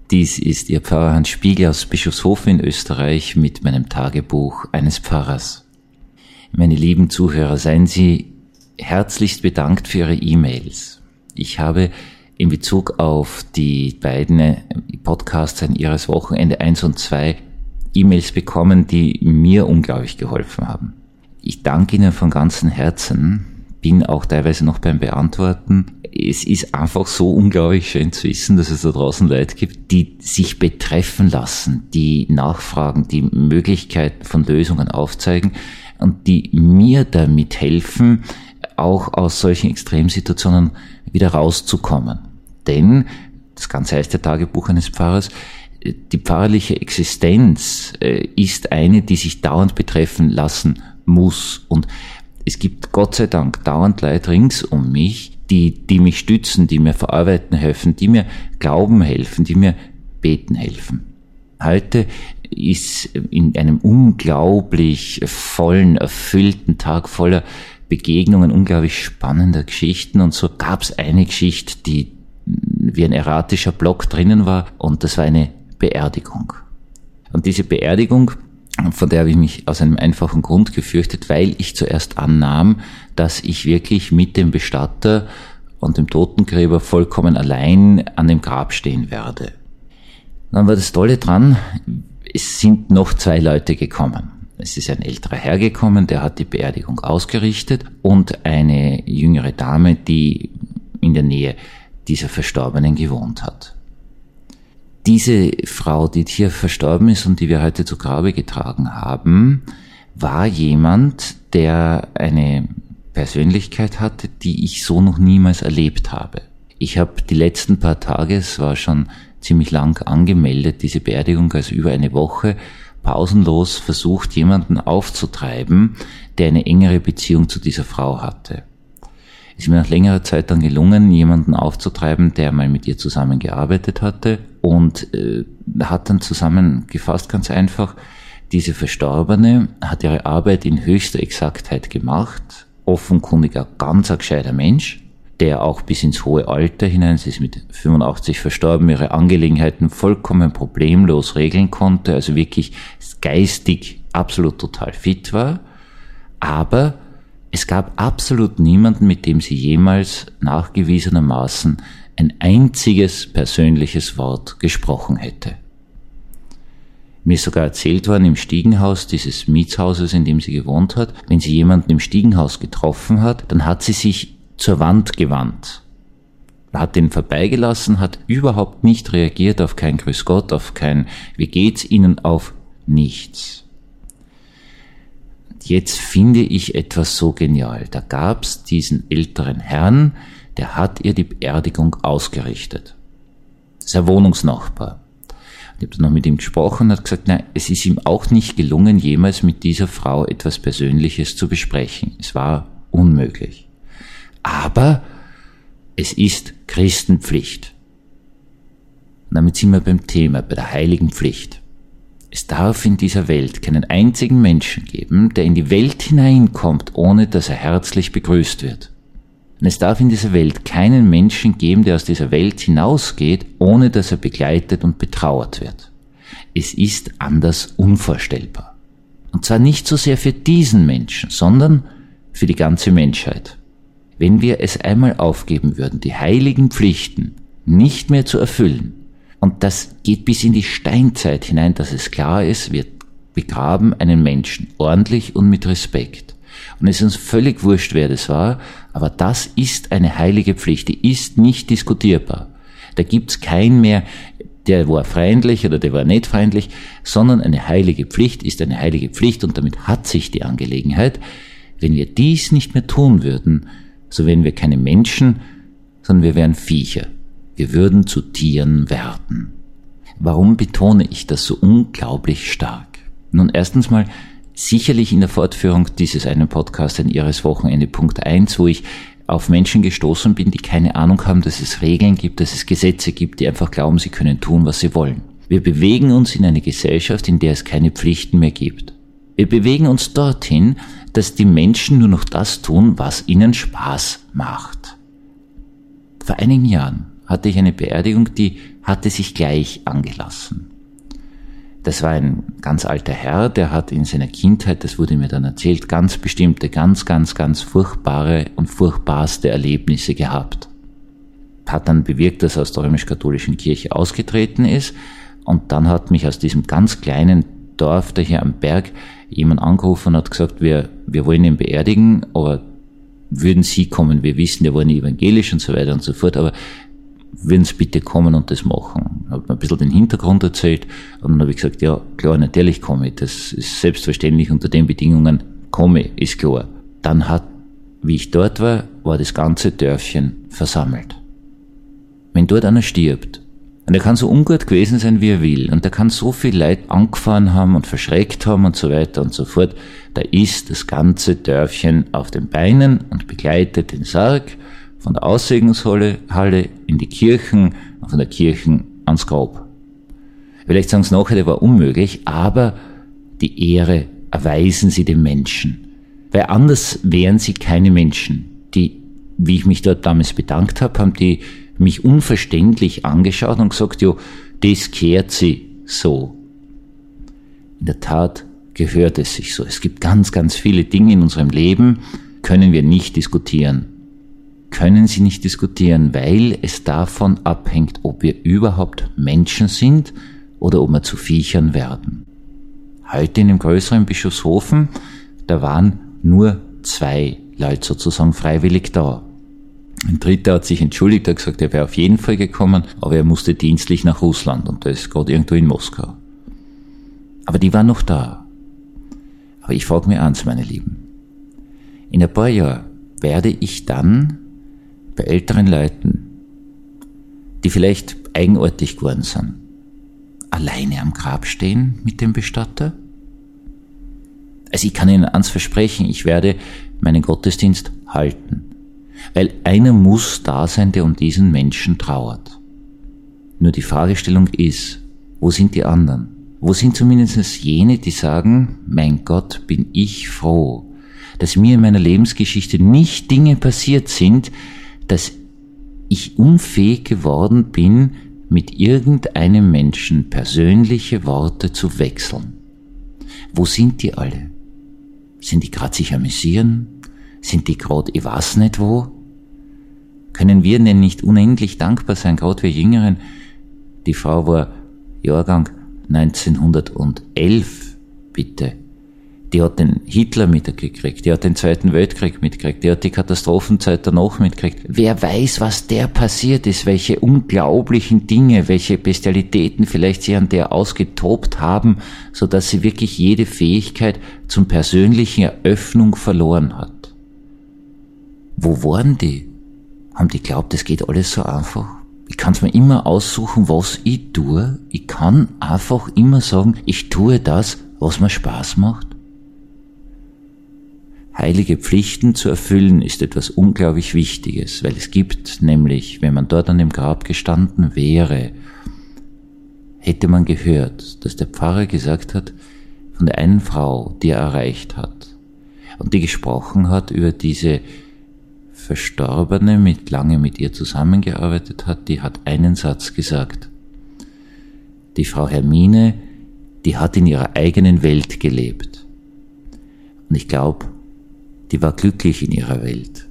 Dies ist Ihr Pfarrer Hans Spiegel aus Bischofshofen in Österreich mit meinem Tagebuch eines Pfarrers. Meine lieben Zuhörer, seien Sie herzlichst bedankt für Ihre E-Mails. Ich habe in Bezug auf die beiden Podcasts an Ihres Wochenende 1 und 2 E-Mails bekommen, die mir unglaublich geholfen haben. Ich danke Ihnen von ganzem Herzen, bin auch teilweise noch beim Beantworten. Es ist einfach so unglaublich schön zu wissen, dass es da draußen Leute gibt, die sich betreffen lassen, die nachfragen, die Möglichkeiten von Lösungen aufzeigen und die mir damit helfen, auch aus solchen Extremsituationen wieder rauszukommen. Denn, das Ganze heißt der Tagebuch eines Pfarrers, die pfarrliche Existenz ist eine, die sich dauernd betreffen lassen muss. Und es gibt Gott sei Dank dauernd Leute rings um mich, die mich stützen, die mir verarbeiten helfen, die mir glauben helfen, die mir beten helfen. Heute ist in einem unglaublich vollen, erfüllten Tag voller Begegnungen, unglaublich spannender Geschichten, und so gab es eine Geschichte, die wie ein erratischer Block drinnen war, und das war eine Beerdigung. Und diese Beerdigung, von der habe ich mich aus einem einfachen Grund gefürchtet, weil ich zuerst annahm, dass ich wirklich mit dem Bestatter und dem Totengräber vollkommen allein an dem Grab stehen werde. Dann war das Tolle dran, es sind noch 2 Leute gekommen. Es ist ein älterer Herr gekommen, der hat die Beerdigung ausgerichtet, und eine jüngere Dame, die in der Nähe dieser Verstorbenen gewohnt hat. Diese Frau, die hier verstorben ist und die wir heute zu Grabe getragen haben, war jemand, der eine Persönlichkeit hatte, die ich so noch niemals erlebt habe. Ich habe die letzten paar Tage, es war schon ziemlich lang angemeldet, diese Beerdigung, also über eine Woche, pausenlos versucht, jemanden aufzutreiben, der eine engere Beziehung zu dieser Frau hatte. Es ist mir nach längerer Zeit dann gelungen, jemanden aufzutreiben, der mal mit ihr zusammengearbeitet hatte, und hat dann zusammengefasst ganz einfach, diese Verstorbene hat ihre Arbeit in höchster Exaktheit gemacht, offenkundig ein ganz gescheiter Mensch, der auch bis ins hohe Alter hinein, sie ist mit 85 verstorben, ihre Angelegenheiten vollkommen problemlos regeln konnte, also wirklich geistig absolut total fit war, aber es gab absolut niemanden, mit dem sie jemals nachgewiesenermaßen ein einziges persönliches Wort gesprochen hätte. Mir ist sogar erzählt worden, im Stiegenhaus dieses Mietshauses, in dem sie gewohnt hat, wenn sie jemanden im Stiegenhaus getroffen hat, dann hat sie sich zur Wand gewandt, hat den vorbeigelassen, hat überhaupt nicht reagiert auf kein Grüß Gott, auf kein Wie geht's Ihnen, auf nichts. Jetzt finde ich etwas so genial. Da gab's diesen älteren Herrn, der hat ihr die Beerdigung ausgerichtet. Das ist ein Wohnungsnachbar. Ich habe noch mit ihm gesprochen und hat gesagt, nein, es ist ihm auch nicht gelungen, jemals mit dieser Frau etwas Persönliches zu besprechen. Es war unmöglich. Aber es ist Christenpflicht. Und damit sind wir beim Thema, bei der heiligen Pflicht. Es darf in dieser Welt keinen einzigen Menschen geben, der in die Welt hineinkommt, ohne dass er herzlich begrüßt wird. Und es darf in dieser Welt keinen Menschen geben, der aus dieser Welt hinausgeht, ohne dass er begleitet und betrauert wird. Es ist anders unvorstellbar. Und zwar nicht so sehr für diesen Menschen, sondern für die ganze Menschheit. Wenn wir es einmal aufgeben würden, die heiligen Pflichten nicht mehr zu erfüllen, und das geht bis in die Steinzeit hinein, dass es klar ist, wir begraben einen Menschen ordentlich und mit Respekt. Und es ist uns völlig wurscht, wer das war, aber das ist eine heilige Pflicht, die ist nicht diskutierbar. Da gibt's kein mehr, der war freundlich oder der war nicht freundlich, sondern eine heilige Pflicht ist eine heilige Pflicht, und damit hat sich die Angelegenheit. Wenn wir dies nicht mehr tun würden, so wären wir keine Menschen, sondern wir wären Viecher. Wir würden zu Tieren werden. Warum betone ich das so unglaublich stark? Nun, erstens mal, sicherlich in der Fortführung dieses einen Podcasts an Ihres Wochenende Punkt 1, wo ich auf Menschen gestoßen bin, die keine Ahnung haben, dass es Regeln gibt, dass es Gesetze gibt, die einfach glauben, sie können tun, was sie wollen. Wir bewegen uns in eine Gesellschaft, in der es keine Pflichten mehr gibt. Wir bewegen uns dorthin, dass die Menschen nur noch das tun, was ihnen Spaß macht. Vor einigen Jahren hatte ich eine Beerdigung, die hatte sich gleich angelassen. Das war ein ganz alter Herr, der hat in seiner Kindheit, das wurde mir dann erzählt, ganz bestimmte, ganz furchtbare und furchtbarste Erlebnisse gehabt. Hat dann bewirkt, dass er aus der römisch-katholischen Kirche ausgetreten ist, und dann hat mich aus diesem ganz kleinen Dorf da hier am Berg jemand angerufen und hat gesagt, wir wollen ihn beerdigen, aber würden Sie kommen? Wir wissen, der war nicht evangelisch und so weiter und so fort, aber würden Sie bitte kommen und das machen? Hat mir ein bisschen den Hintergrund erzählt und dann habe ich gesagt, ja klar, natürlich komme ich, das ist selbstverständlich, unter den Bedingungen komme ich, ist klar. Dann wie ich dort war das ganze Dörfchen versammelt. Wenn dort einer stirbt, und er kann so ungut gewesen sein, wie er will, und er kann so viel Leute angefahren haben und verschreckt haben und so weiter und so fort, da ist das ganze Dörfchen auf den Beinen und begleitet den Sarg von der Aussegnungshalle in die Kirchen und von der Kirchen ans Grab. Vielleicht sagen sie nachher, der war unmöglich, aber die Ehre erweisen sie dem Menschen. Weil anders wären sie keine Menschen. Die, wie ich mich dort damals bedankt habe, haben die mich unverständlich angeschaut und gesagt, jo, das gehört sie so. In der Tat gehört es sich so. Es gibt ganz viele Dinge in unserem Leben, können wir nicht diskutieren. Können sie nicht diskutieren, weil es davon abhängt, ob wir überhaupt Menschen sind oder ob wir zu Viechern werden. Heute in dem größeren Bischofshofen, da waren nur 2 Leute sozusagen freiwillig da. Ein dritter hat sich entschuldigt, er hat gesagt, er wäre auf jeden Fall gekommen, aber er musste dienstlich nach Russland und das ist gerade irgendwo in Moskau. Aber die waren noch da. Aber ich frage mich eins, meine Lieben. In ein paar Jahren werde ich dann bei älteren Leuten, die vielleicht eigenartig geworden sind, alleine am Grab stehen mit dem Bestatter? Also ich kann Ihnen eins versprechen, ich werde meinen Gottesdienst halten. Weil einer muss da sein, der um diesen Menschen trauert. Nur die Fragestellung ist, wo sind die anderen? Wo sind zumindest jene, die sagen, mein Gott, bin ich froh, dass mir in meiner Lebensgeschichte nicht Dinge passiert sind, dass ich unfähig geworden bin, mit irgendeinem Menschen persönliche Worte zu wechseln. Wo sind die alle? Sind die gerade sich amüsieren? Sind die gerade, ich weiß nicht wo? Können wir denn nicht unendlich dankbar sein, gerade wir Jüngeren? Die Frau war Jahrgang 1911, bitte. Die hat den Hitler mitgekriegt, die hat den Zweiten Weltkrieg mitgekriegt, die hat die Katastrophenzeit danach mitgekriegt. Wer weiß, was der passiert ist, welche unglaublichen Dinge, welche Bestialitäten vielleicht sie an der ausgetobt haben, so dass sie wirklich jede Fähigkeit zum persönlichen Eröffnung verloren hat. Wo waren die? Haben die geglaubt, es geht alles so einfach? Ich kann es mir immer aussuchen, was ich tue. Ich kann einfach immer sagen, ich tue das, was mir Spaß macht. Heilige Pflichten zu erfüllen ist etwas unglaublich Wichtiges, weil es gibt nämlich, wenn man dort an dem Grab gestanden wäre, hätte man gehört, dass der Pfarrer gesagt hat, von der einen Frau, die er erreicht hat und die gesprochen hat über diese Verstorbene, lange mit ihr zusammengearbeitet hat, die hat einen Satz gesagt. Die Frau Hermine, die hat in ihrer eigenen Welt gelebt. Und ich glaube, die war glücklich in ihrer Welt.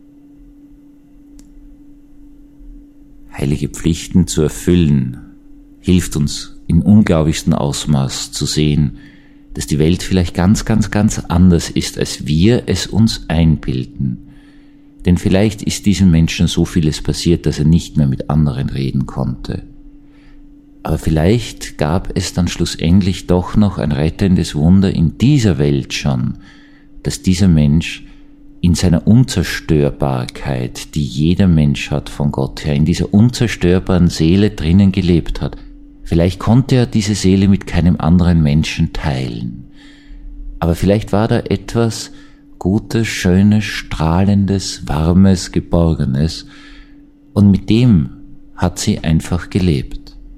Heilige Pflichten zu erfüllen, hilft uns im unglaublichsten Ausmaß zu sehen, dass die Welt vielleicht ganz anders ist, als wir es uns einbilden. Denn vielleicht ist diesem Menschen so vieles passiert, dass er nicht mehr mit anderen reden konnte. Aber vielleicht gab es dann schlussendlich doch noch ein rettendes Wunder in dieser Welt schon, dass dieser Mensch in seiner Unzerstörbarkeit, die jeder Mensch hat von Gott her, in dieser unzerstörbaren Seele drinnen gelebt hat. Vielleicht konnte er diese Seele mit keinem anderen Menschen teilen. Aber vielleicht war da etwas Gutes, Schönes, Strahlendes, Warmes, Geborgenes, und mit dem hat sie einfach gelebt.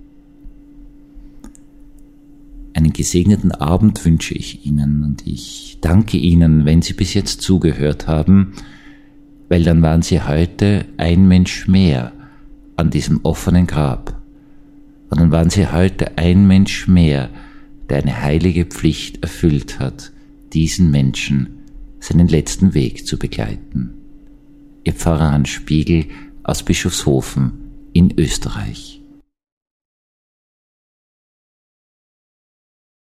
Einen gesegneten Abend wünsche ich Ihnen und ich danke Ihnen, wenn Sie bis jetzt zugehört haben, weil dann waren Sie heute ein Mensch mehr an diesem offenen Grab. Und dann waren Sie heute ein Mensch mehr, der eine heilige Pflicht erfüllt hat, diesen Menschen seinen letzten Weg zu begleiten. Ihr Pfarrer Hans Spiegel aus Bischofshofen in Österreich.